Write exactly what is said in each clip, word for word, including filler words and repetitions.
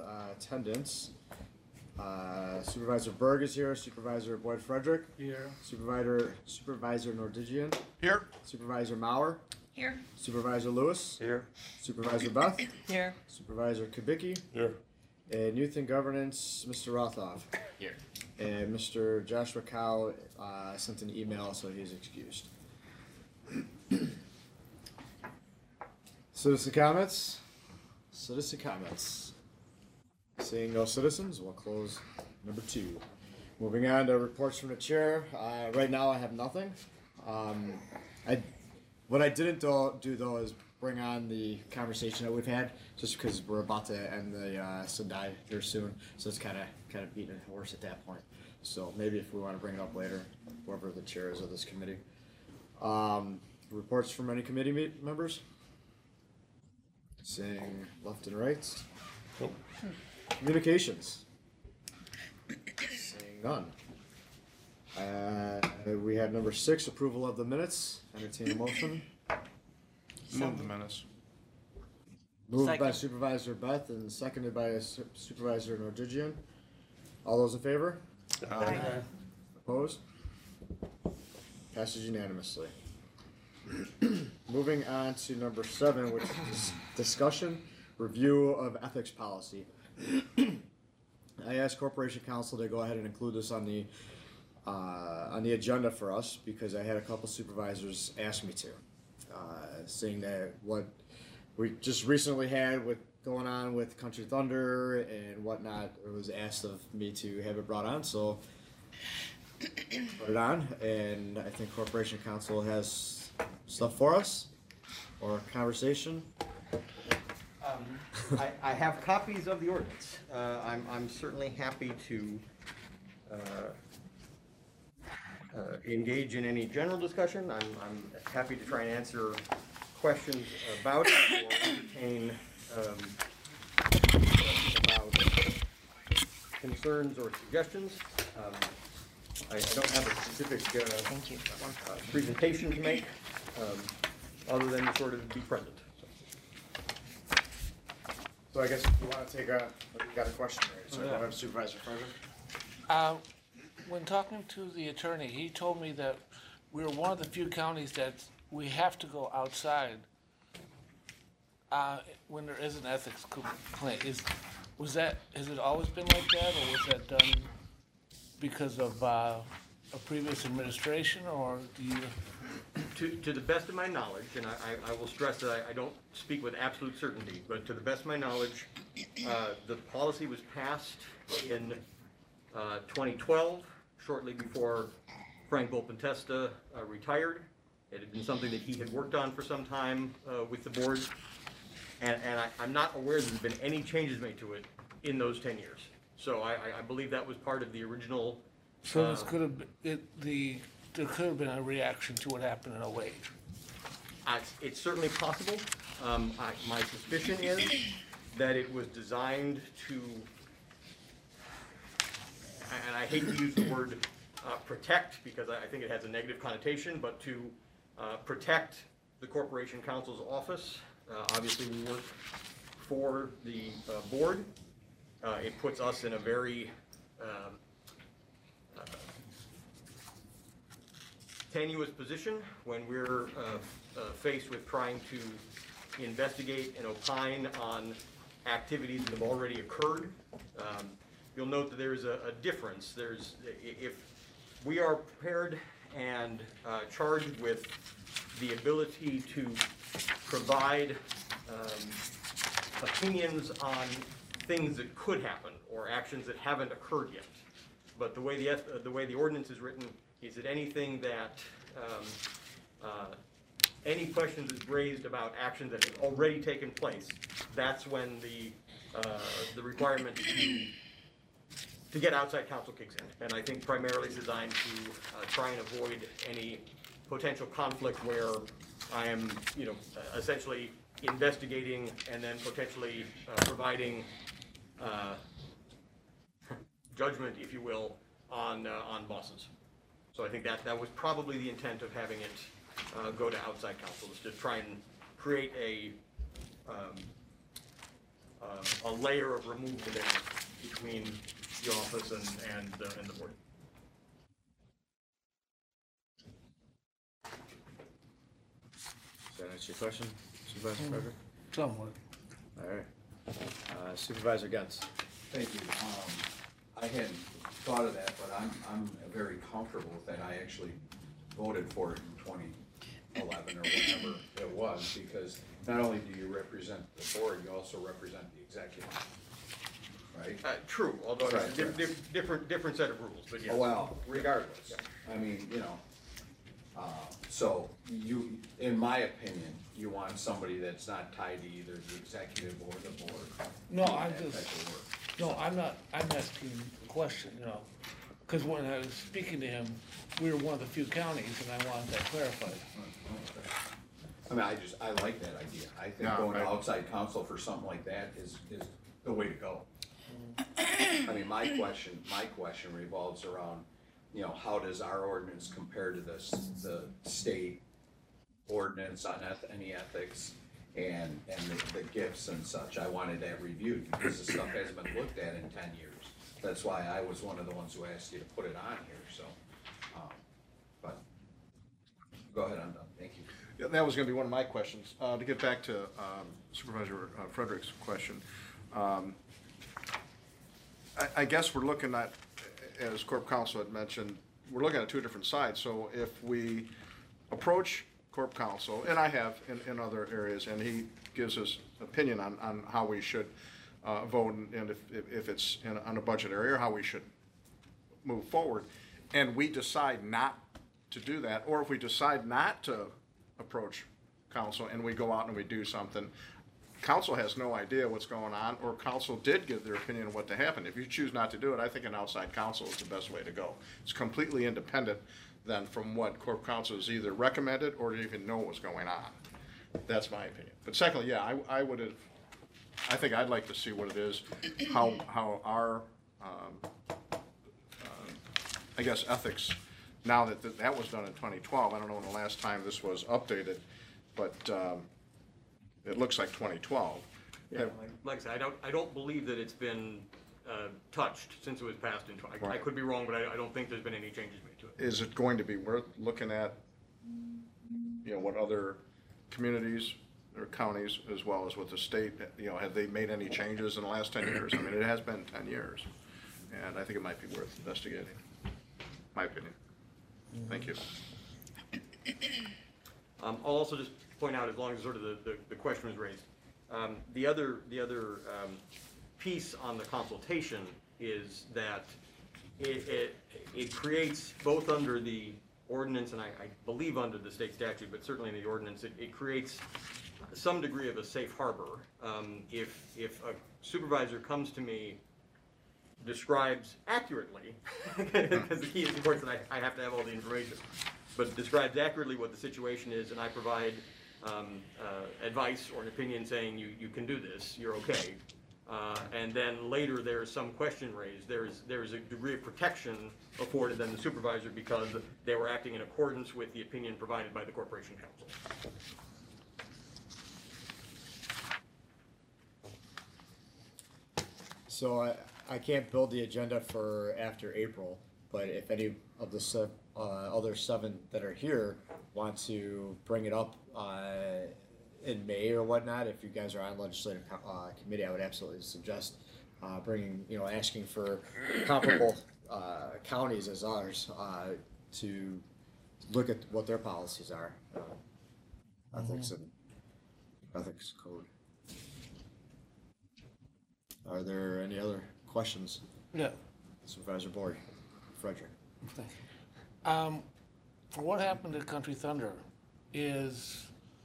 uh, attendance. Uh, Supervisor Berg is here. Supervisor Boyd Frederick. Here. Supervisor Supervisor Nordigian. Here. Supervisor Maurer. Here. Supervisor Lewis. Here. Supervisor Beth. Here. Supervisor Kubicki. Here. And Youth and Governance, Mister Rothoff. Here. And Mister Joshua Cow uh, sent an email, so he's excused. Citizen comments? Citizen comments. Seeing no citizens, we'll close number two. Moving on to reports from the chair. Uh, right now I have nothing. Um, I, what I didn't do, do though is bring on the conversation that we've had, just because we're about to end the uh, Sendai here soon, so it's kind of kind of beating a horse at that point. So maybe if we want to bring it up later, whoever the chair is of this committee. Um, reports from any committee meet members? Saying left and right. Nope. Communications. Saying none. Uh, we have number six, approval of the minutes. Entertain a motion. Move the minutes. Moved by Second. Supervisor Beth and seconded by Su- Supervisor Nordigian. All those in favor? Aye. Opposed? Passes unanimously. Moving on to number seven, which is discussion, review of ethics policy. I asked Corporation Counsel to go ahead and include this on the uh, on the agenda for us because I had a couple supervisors ask me to, uh, saying that what we just recently had with going on with Country Thunder and whatnot, it was asked of me to have it brought on, so put it on, and I think Corporation Counsel has stuff for us or a conversation. Um, I, I have copies of the ordinance. Uh, I'm, I'm certainly happy to uh, uh, engage in any general discussion. I'm, I'm happy to try and answer questions about it or entertain um, about concerns or suggestions. Um, I, I don't have a specific uh, Thank you. uh, presentation to make, um, other than to sort of be present. So I guess if you want to take a, you got a question, right? So Yeah. go ahead, Supervisor Frederick. Uh, When talking to the attorney, he told me that we're one of the few counties that we have to go outside uh, when there is an ethics complaint. Is, was that, has it always been like that, or was that done because of uh, a previous administration, or do you? To, to the best of my knowledge, and I, I I will stress that I, I don't speak with absolute certainty, but to the best of my knowledge, uh, the policy was passed in uh, twenty twelve, shortly before Frank Volpentesta uh, retired. It had been something that he had worked on for some time uh, with the board, and, and I, I'm not aware that there's been any changes made to it in those ten years. So I, I- I believe that was part of the original. So this uh, could have, been- it, the, there could have been a reaction to what happened in oh eight. Uh, It's it's certainly possible. Um, I- My suspicion is that it was designed to, and I hate to use the word uh, protect because I I think it has a negative connotation, but to uh, protect the Corporation Counsel's office. Uh, Obviously, we work for the uh, board. Uh, It puts us in a very um, uh, tenuous position when we're uh, uh, faced with trying to investigate and opine on activities that have already occurred. Um, You'll note that there's a, a difference. There's, i- if we are prepared and uh, charged with the ability to provide um, opinions on things that could happen or actions that haven't occurred yet. But the way the, eth- uh, the way the ordinance is written is that anything that, um, uh, any questions that's raised about actions that have already taken place, that's when the, uh, the requirement to, to get outside counsel kicks in. And I think primarily it's designed to uh, try and avoid any potential conflict where I am, you know, essentially investigating and then potentially uh, providing uh, judgment, if you will, on uh, on bosses. So I think that that was probably the intent of having it uh, go to outside counsel, is to try and create a um, uh, a layer of removal there between the office and, and, uh, and the board. Does that answer your question, Supervisor Frederick? Somewhat. All right. Uh, Supervisor Gens. Thank you. Um, I hadn't thought of that, but I'm, I'm very comfortable with that. I actually voted for it in twenty eleven or whatever it was, because not only do you represent the board, you also represent the executive, right? Uh, true, although it's a Right, di- right. di- different, different set of rules, but yes. Oh, well, regardless, I mean, you know, uh, so you, in my opinion, you want somebody that's not tied to either the executive or the board. No, doing I'm that just- type of work. No, I'm not, I'm asking a question, you know, because when I was speaking to him, we were one of the few counties, and I wanted that clarified. I mean, I just, I like that idea. I think No, going to I- outside counsel for something like that is, is the way to go. I mean, my question, my question revolves around, you know, how does our ordinance compare to the, s- the state ordinance on eth- any ethics and, and the, the gifts and such? I wanted that reviewed because the stuff hasn't been looked at in ten years. That's why I was one of the ones who asked you to put it on here, so, um, but, go ahead, I'm done, thank you. Yeah, that was gonna be one of my questions. Uh, to get back to um, Supervisor uh, Frederick's question. Um, I, I guess we're looking at, as Corp Counsel had mentioned, we're looking at two different sides. So if we approach Corp Counsel, and I have in, in other areas, and he gives his opinion on, on how we should uh, vote, and- and if, if if it's in, on a budget area, or how we should move forward, and we decide not to do that, or if we decide not to approach council and we go out and we do something, council has no idea what's going on, or council did give their opinion on what to happen. If you choose not to do it, I think an outside counsel is the best way to go. It's completely independent then from what corp counsel has either recommended or even know what's going on. That's my opinion. But secondly, yeah, I, I would have, I think I'd like to see what it is, how, how our, um, uh, I guess, ethics, now that th- that was done in twenty twelve, I don't know when the last time this was updated, but um, it looks like twenty twelve. Yeah, like, like I said, I don't, I don't believe that it's been, uh, touched since it was passed into, I, I Right. could be wrong, but I, I don't think there's been any changes made to it. Is it going to be worth looking at, you know, what other communities or counties, as well as what the state, you know, have they made any changes in the last ten years? I mean, it has been ten years, and I think it might be worth investigating, my opinion. Thank you. Um, I'll also just point out, as long as sort of the, the, the question was raised, um, the other, the other, um, piece on the consultation is that it, it, it creates, both under the ordinance, and I, I believe under the state statute, but certainly in the ordinance, it, it creates some degree of a safe harbor. Um, if, if a supervisor comes to me, describes accurately, because the key is, of course, that I, I have to have all the information, but describes accurately what the situation is, and I provide um, uh, advice or an opinion saying you, you can do this, you're okay. Uh, and then later there's some question raised, there's, there's a degree of protection afforded then the supervisor because they were acting in accordance with the opinion provided by the Corporation Council. So I, I can't build the agenda for after April, but if any of the se- uh, other seven that are here want to bring it up uh, in May or whatnot, if you guys are on legislative co- uh, committee, I would absolutely suggest uh, bringing, you know, asking for comparable uh, counties as ours uh, to look at what their policies are, uh, ethics and ethics code. Are there any other questions? Yeah. Supervisor Board, Frederick. Thank you. Um, for what happened at Country Thunder is,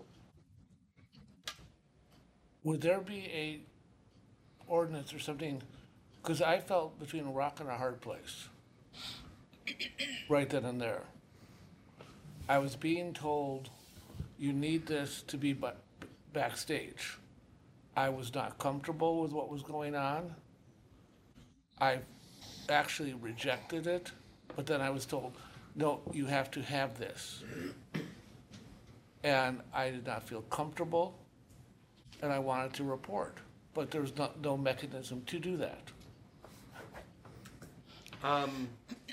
would there be a ordinance or something, because I felt between a rock and a hard place, right then and there. I was being told, you need this to be ba- backstage. I was not comfortable with what was going on. I actually rejected it, but then I was told, no, you have to have this. And I did not feel comfortable, and I wanted to report. but there's not, no mechanism to do that. Um,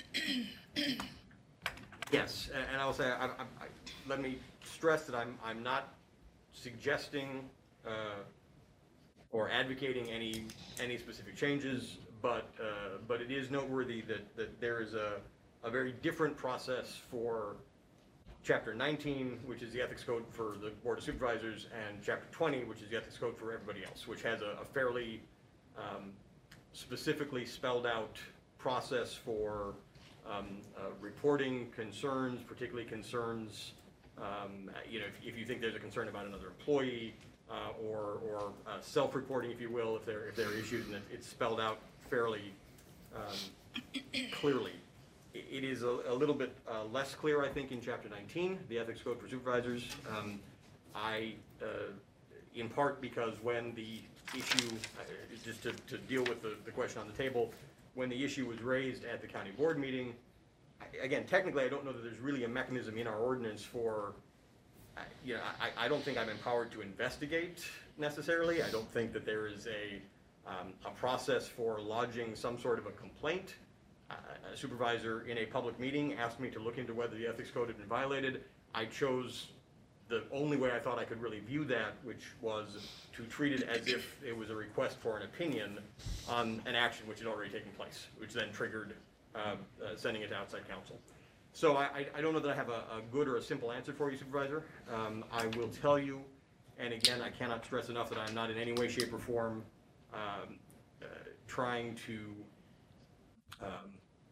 yes, a- and I will say, I, I, I, let me stress that I'm, I'm not suggesting, uh, or advocating any, any specific changes, but, uh, but it is noteworthy that, that there is a, a very different process for Chapter nineteen, which is the ethics code for the Board of Supervisors, and Chapter twenty, which is the ethics code for everybody else, which has a, a fairly um, specifically spelled out process for um, uh, reporting concerns, particularly concerns, um, you know, if, if you think there's a concern about another employee, uh, or, or uh, self-reporting, if you will, if there, if there are issues, and it, it's spelled out fairly um, clearly. It is a, a little bit uh, less clear, I think, in Chapter nineteen, the Ethics Code for Supervisors. Um, I, uh, in part because when the issue, uh, just to, to deal with the, the question on the table, when the issue was raised at the county board meeting, I, again, technically, I don't know that there's really a mechanism in our ordinance for, uh, you know, I, I don't think I'm empowered to investigate necessarily. I don't think that there is a, um, a process for lodging some sort of a complaint. A supervisor in a public meeting asked me to look into whether the ethics code had been violated. I chose the only way I thought I could really view that, which was to treat it as if it was a request for an opinion on an action which had already taken place, which then triggered uh, uh, sending it to outside counsel. So I, I, I don't know that I have a, a good or a simple answer for you, Supervisor. Um, I will tell you, and again, I cannot stress enough that I'm not in any way, shape, or form um, uh, trying to Um,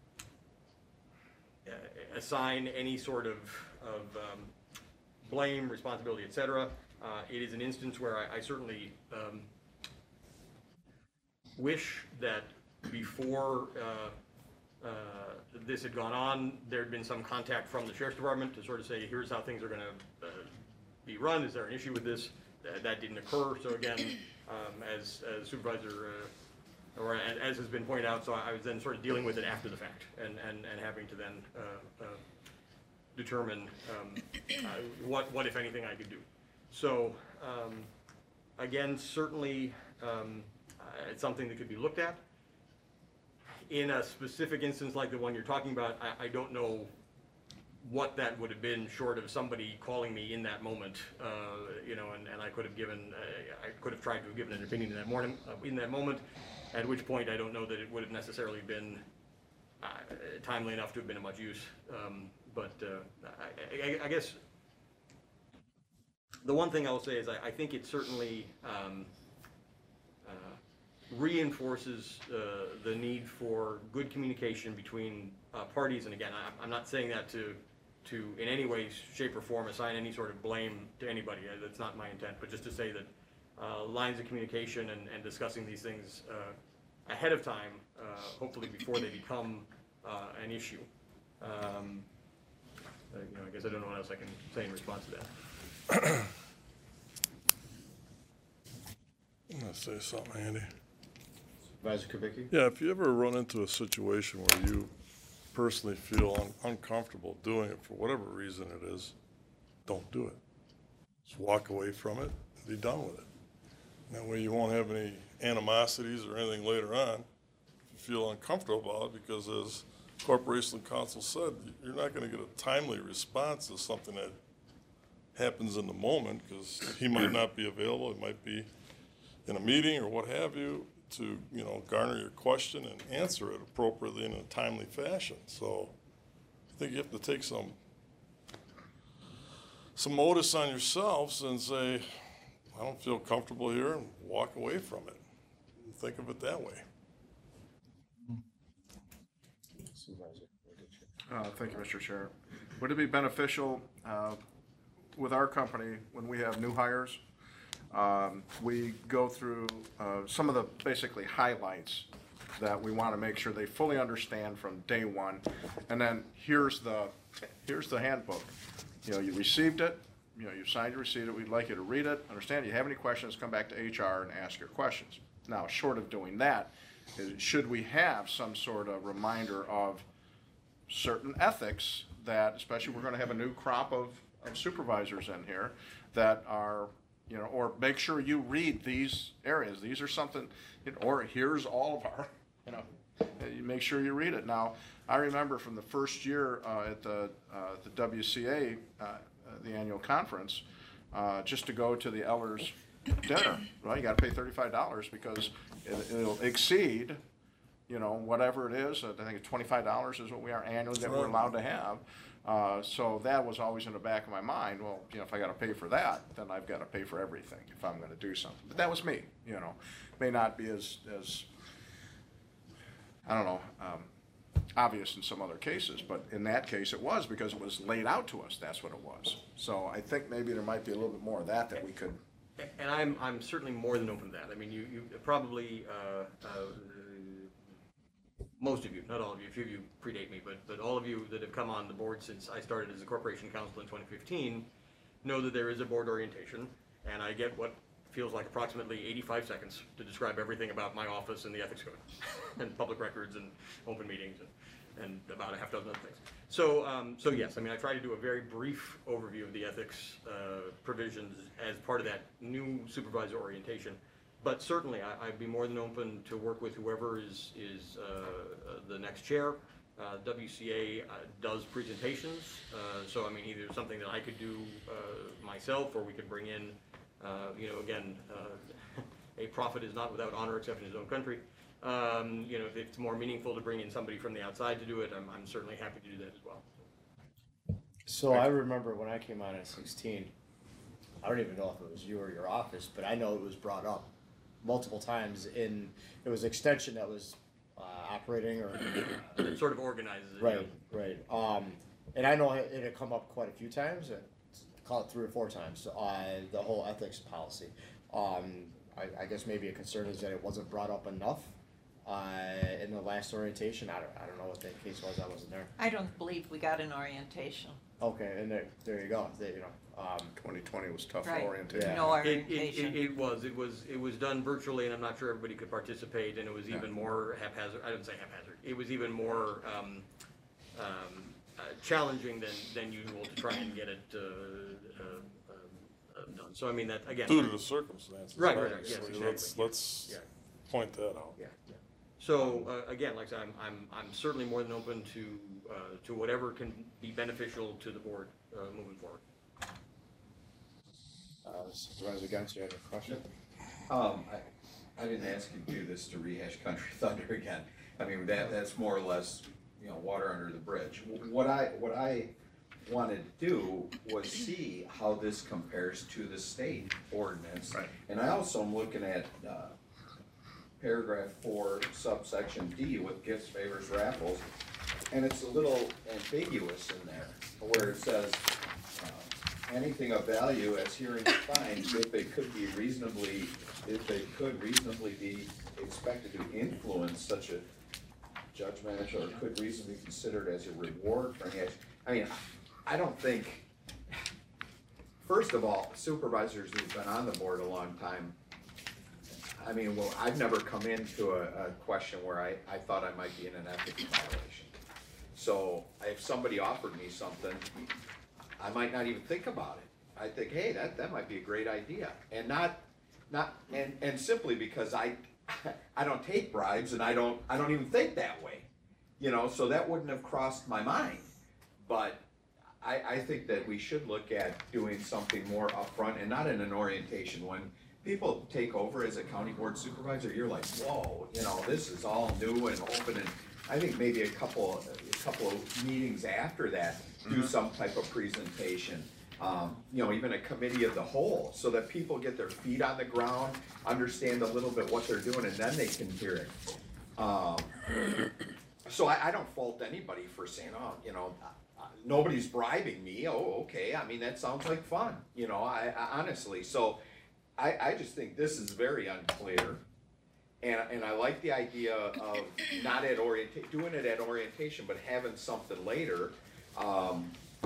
uh, assign any sort of, of um, blame, responsibility, et cetera. Uh, it is an instance where I, I certainly um, wish that before uh, uh, this had gone on, there had been some contact from the Sheriff's Department to sort of say, here's how things are going to uh, be run. Is there an issue with this? Uh, that didn't occur. So again, um, as, as Supervisor uh, or as has been pointed out, so I was then sort of dealing with it after the fact, and, and, and having to then uh, uh, determine um, uh, what, what, if anything, I could do. So, um, again, certainly um, uh, it's something that could be looked at. In a specific instance like the one you're talking about, I, I don't know what that would have been, short of somebody calling me in that moment, uh, you know, and, and I could have given, uh, I could have tried to have given an opinion in that morning, uh, in that moment. At which point, I don't know that it would have necessarily been uh, timely enough to have been of much use. Um, but uh, I, I, I guess the one thing I will say is I, I think it certainly um, uh, reinforces uh, the need for good communication between uh, parties. And again, I, I'm not saying that to, to in any way, shape, or form assign any sort of blame to anybody. That's not my intent. But just to say that Uh, lines of communication and, and discussing these things uh, ahead of time, uh, hopefully before they become uh, an issue. Um, uh, you know, I guess I don't know what else I can say in response to that. I'm gonna say something, Andy. Supervisor Kubicki? Yeah, if you ever run into a situation where you personally feel un- uncomfortable doing it for whatever reason it is, don't do it. Just walk away from it and be done with it. That way you won't have any animosities or anything later on. If you feel uncomfortable about it, because as Corporation Counsel said, you're not gonna get a timely response to something that happens in the moment, because he might not be available, he might be in a meeting or what have you, to, you know, garner your question and answer it appropriately in a timely fashion. So I think you have to take some, some notice on yourselves and say, I don't feel comfortable here, and walk away from it. And think of it that way. Uh, Thank you, Mister Chair. Would it be beneficial uh, with our company, when we have new hires, um, we go through uh, some of the basically highlights that we want to make sure they fully understand from day one, and then here's the, here's the handbook. You know, you received it, you know, you signed to receive it, we'd like you to read it, understand, if you have any questions, come back to H R and ask your questions. Now, short of doing that, is should we have some sort of reminder of certain ethics that, especially we're gonna have a new crop of, of supervisors in here that are, you know, or make sure you read these areas. These are something, you know, or here's all of our, you know, uh, you make sure you read it. Now, I remember from the first year uh, at the uh, the W C A, uh, uh, the annual conference, uh, just to go to the Ellers dinner, well, you got to pay thirty-five dollars because it, it'll exceed, you know, whatever it is. I think it's twenty-five dollars is what we are annually that we're allowed to have. Uh, so that was always in the back of my mind. Well, you know, if I got to pay for that, then I've got to pay for everything if I'm going to do something. But that was me. You know, may not be as as I don't know. Um, obvious in some other cases, but in that case it was because it was laid out to us. That's what it was. So I think maybe there might be a little bit more of that that we could. And I'm, I'm certainly more than open to that. I mean, you, you probably, uh, uh, most of you, not all of you, a few of you predate me, but, but all of you that have come on the board since I started as a corporation counsel in twenty fifteen know that there is a board orientation, and I get what feels like approximately eighty-five seconds to describe everything about my office and the ethics code, and public records and open meetings and, and about a half dozen other things. So, um, so yes, I mean, I try to do a very brief overview of the ethics uh, provisions as part of that new supervisor orientation. But certainly, I, I'd be more than open to work with whoever is is uh, uh, the next chair. Uh, W C A uh, does presentations, uh, so I mean, either something that I could do uh, myself, or we could bring in, uh, you know, again, uh, a prophet is not without honor except in his own country. Um, you know, if it's more meaningful to bring in somebody from the outside to do it, I'm, I'm certainly happy to do that as well. So I remember when I came on at sixteen, I don't even know if it was you or your office, but I know it was brought up multiple times in, it was extension that was uh, operating or. It sort of organizes it. Right, right. Um, and I know it it had come up quite a few times, uh, call it three or four times, uh, the whole ethics policy. Um, I, I guess maybe a concern is that it wasn't brought up enough uh, in the last orientation. I don't, I don't know what that case was, I wasn't there. I don't believe we got an orientation. Okay, and there, there you go, They- you know, um, twenty twenty was tough Right. orientation. Yeah. No It, it, orientation. it, it was, it was, it was done virtually, and I'm not sure everybody could participate, and it was even more haphazard, I didn't say haphazard, it was even more, um, um, uh, challenging than, than usual to try and get it, uh, uh, um, uh, done. So I mean, that, again. Due to the circumstances. Right, right, right, yes, obviously. Let's, exactly. let's Yeah. point that out. Yeah, yeah. So, uh, again, like I said, I'm, I'm, I'm certainly more than open to, uh, to whatever can be beneficial to the board, uh, moving forward. uh, Supervisor Gens, you have a question? Um, I, I didn't ask you to do this to rehash Country Thunder again. I mean, that, that's more or less, you know, water under the bridge. What I, what I wanted to do was see how this compares to the state ordinance. Right. And I also am looking at, uh, paragraph four, subsection D with gifts, favors, raffles. And it's a little ambiguous in there, where it says, uh, anything of value as herein defined, if it could be reasonably, if they could reasonably be expected to influence such a judgment, or could reasonably be considered as a reward for any action. I mean, I don't think, first of all, supervisors who've been on the board a long time, I mean, well, I've never come into a, a question where I, I thought I might be in an ethics violation. So if somebody offered me something, I might not even think about it. I think, hey, that, that might be a great idea. And not, not, and, and simply because I, I don't take bribes and I don't, I don't even think that way. You know, so that wouldn't have crossed my mind. But I, I think that we should look at doing something more upfront and not in an orientation. When people take over as a county board supervisor, you're like, whoa, you know, this is all new and open. And I think maybe a couple, a couple of meetings after that, do mm-hmm. some type of presentation. Um, you know, even a committee of the whole, so that people get their feet on the ground, understand a little bit what they're doing, and then they can hear it. Um, so I, I don't fault anybody for saying, oh, you know, uh, nobody's bribing me. Oh, okay. I mean, that sounds like fun. You know, I, I honestly, so I, I just think this is very unclear. And, and I like the idea of not at orientation, doing it at orientation, but having something later. Um,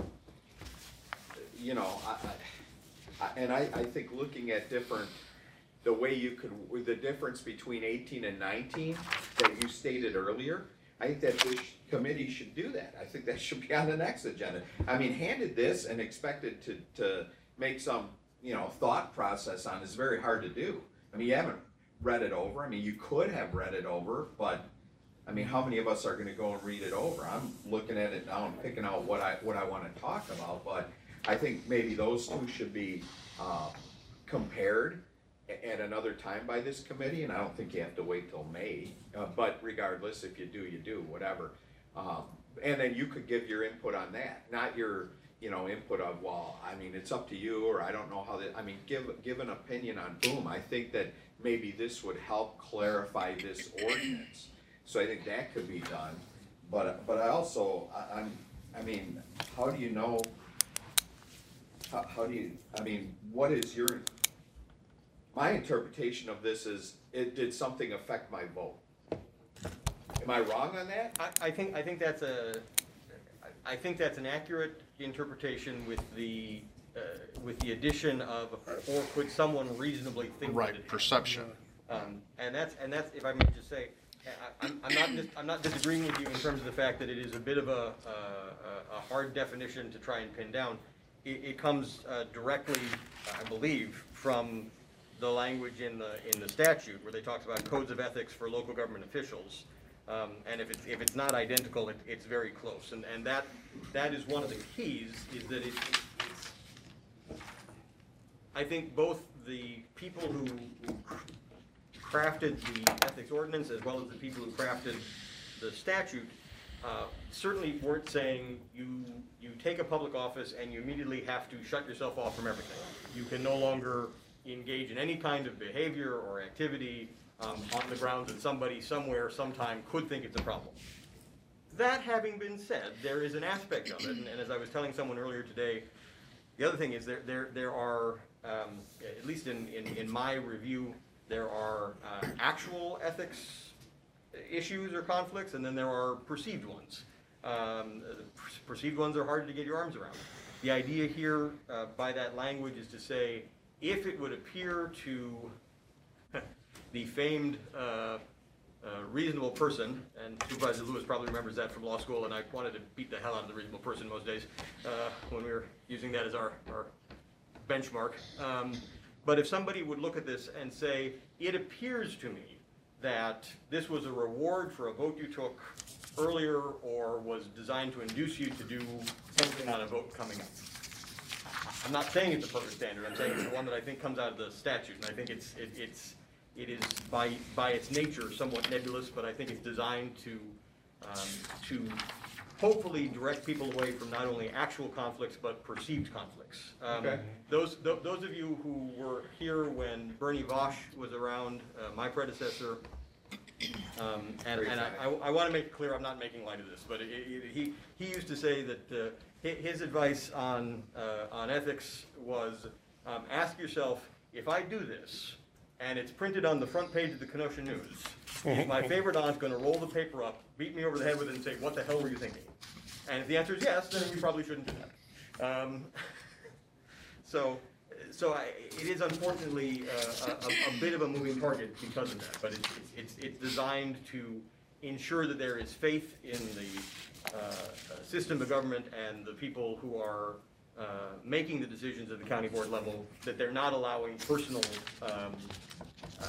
you know, I, I, and I, I think looking at different, the way you could, with the difference between eighteen and nineteen that you stated earlier, I think that this committee should do that. I think that should be on the next agenda. I mean, handed this and expected to, to make some you know, thought process on is very hard to do. I mean, you haven't read it over. I mean, you could have read it over, but I mean, how many of us are going to go and read it over? I'm looking at it now and picking out what I what I want to talk about, but I think maybe those two should be uh, compared at another time by this committee, and I don't think you have to wait till May. Uh, but regardless, if you do, you do, whatever. Um, and then you could give your input on that, not your, you know, input of, well, I mean, it's up to you, or I don't know how that. I mean, give give an opinion on boom. I think that maybe this would help clarify this ordinance. So I think that could be done. But but I also I, I'm I mean, how do you know? How, how do you? I mean, what is your? My interpretation of this is, it did something affect my vote. Am I wrong on that? I, I think, I think that's a, I think that's an accurate interpretation with the, uh, with the addition of, or could someone reasonably think that it Right, had. perception. Um, and that's, and that's, if I may just say, I, I'm, I'm not, dis- I'm not disagreeing with you in terms of the fact that it is a bit of a, a, a hard definition to try and pin down. It, it comes uh, directly, I believe, from the language in the, in the statute where they talks about codes of ethics for local government officials. Um, and if it's, if it's not identical, it, it's very close. And, and that, that is one of the keys, is that it, it's, I think both the people who, who crafted the ethics ordinance as well as the people who crafted the statute uh, certainly weren't saying you, you take a public office and you immediately have to shut yourself off from everything. You can no longer engage in any kind of behavior or activity um, on the grounds that somebody somewhere sometime could think it's a problem. That having been said, there is an aspect of it, and, and as I was telling someone earlier today, the other thing is there there there are um, at least in, in in my review, there are uh, actual ethics issues or conflicts, and then there are perceived ones. Um, the per- perceived ones are harder to get your arms around. The idea here uh, by that language is to say, if it would appear to the famed uh, uh, reasonable person, and Supervisor Lewis probably remembers that from law school, and I wanted to beat the hell out of the reasonable person most days uh, when we were using that as our, our benchmark. Um, but if somebody would look at this and say, it appears to me that this was a reward for a vote you took earlier or was designed to induce you to do something on a vote coming up. I'm not saying it's a perfect standard. I'm saying it's the one that I think comes out of the statute, and I think it's it, it's it is by by its nature somewhat nebulous, but I think it's designed to um, to hopefully direct people away from not only actual conflicts but perceived conflicts. Um, Okay. Those th- those of you who were here when Bernie Vosch was around, uh, my predecessor. Um, and and I, I, I want to make it clear, I'm not making light of this, but it, it, he he used to say that uh, his, his advice on uh, on ethics was um, ask yourself, if I do this and it's printed on the front page of the Kenosha News, is my favorite aunt going to roll the paper up, beat me over the head with it, and say, "What the hell were you thinking?" And if the answer is yes, then you probably shouldn't do that. Um, so. So I, it is unfortunately uh, a, a bit of a moving target because of that, but it's, it's, it's designed to ensure that there is faith in the uh, system of government and the people who are uh, making the decisions at the county board level, that they're not allowing personal um, uh,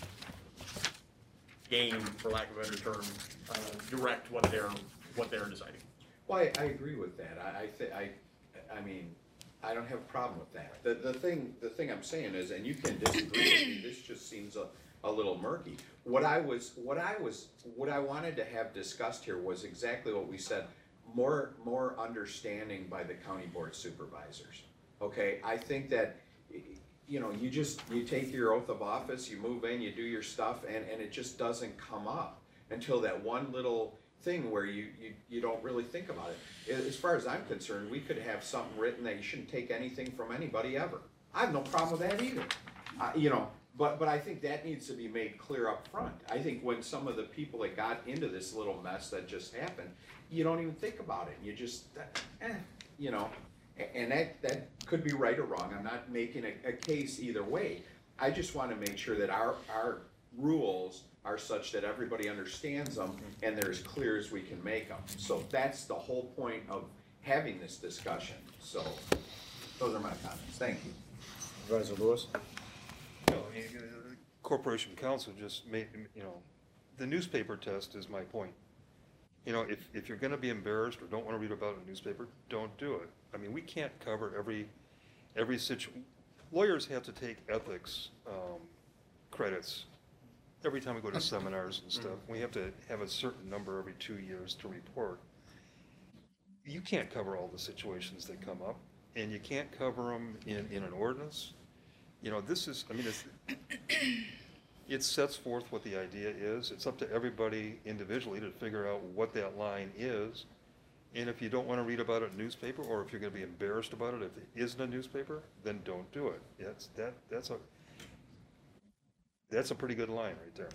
gain, for lack of a better term, uh, direct what they're what they're deciding. Well, I, I agree with that. I, I thi- I, I mean, I don't have a problem with that. The, the thing, the thing I'm saying is, and you can disagree with me, this just seems a, a little murky. What I was, what I was, what I wanted to have discussed here was exactly what we said, more, more understanding by the county board supervisors. Okay, I think that, you know, you just, you take your oath of office, you move in, you do your stuff, and, and it just doesn't come up until that one little thing where you, you, you don't really think about it. As far as I'm concerned, we could have something written that you shouldn't take anything from anybody ever. I have no problem with that either. Uh, you know, but, but I think that needs to be made clear up front. I think when some of the people that got into this little mess that just happened, you don't even think about it. You just, eh, you know, and that, that could be right or wrong. I'm not making a, a case either way. I just want to make sure that our, our rules are such that everybody understands them and they're as clear as we can make them. So that's the whole point of having this discussion. So those are my comments. Thank you. Supervisor Lewis? No, I mean, uh, Corporation Council just made, you know, the newspaper test is my point. You know, if, if you're gonna be embarrassed or don't wanna read about it in a newspaper, don't do it. I mean, we can't cover every, every situ, lawyers have to take ethics, um, credits every time we go to seminars and stuff. We have to have a certain number every two years to report. You can't cover all the situations that come up, and you can't cover them in, in an ordinance. You know, this is, I mean, it's, it sets forth what the idea is. It's up to everybody individually to figure out what that line is. And if you don't want to read about it in a newspaper, or if you're going to be embarrassed about it if it isn't a newspaper, then don't do it. That's, that, that's a, that's a pretty good line right there.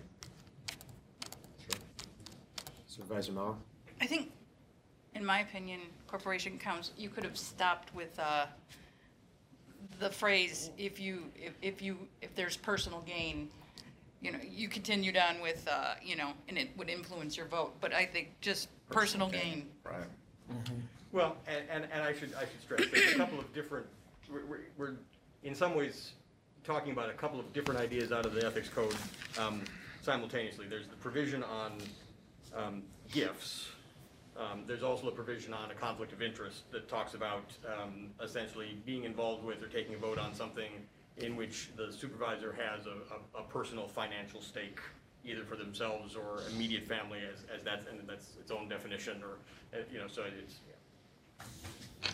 Supervisor Mauer? I think, in my opinion, Corporation Council, you could have stopped with uh, the phrase, if you, if, if you, if there's personal gain, you know, you continued on with, uh, you know, and it would influence your vote. But I think just personal gain. Right. Well, and, and, and I should, I should stress, there's a couple of different, we're, we're, we're in some ways talking about a couple of different ideas out of the ethics code um, simultaneously. There's the provision on um, gifts. Um, there's also a provision on a conflict of interest that talks about um, essentially being involved with or taking a vote on something in which the supervisor has a, a, a personal financial stake, either for themselves or immediate family, as, as that's, and that's its own definition, or, uh, you know, so it's, yeah.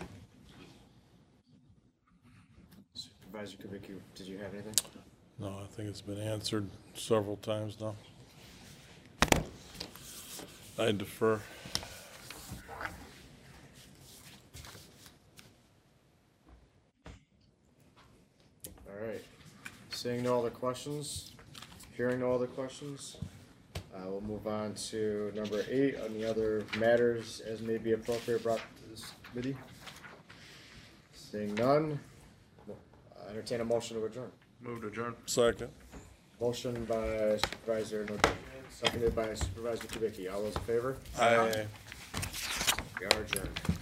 Supervisor Kubicki, did you have anything? No, I think it's been answered several times now. I defer. All right. Seeing no other questions, hearing no other questions, uh, we'll move on to number eight on the other matters as may be appropriate brought to this committee. Seeing none, I entertain a motion to adjourn. Move to adjourn. Second. Motion by Supervisor Nordin, seconded by Supervisor Kubicki. All those in favor? Aye. We are adjourned.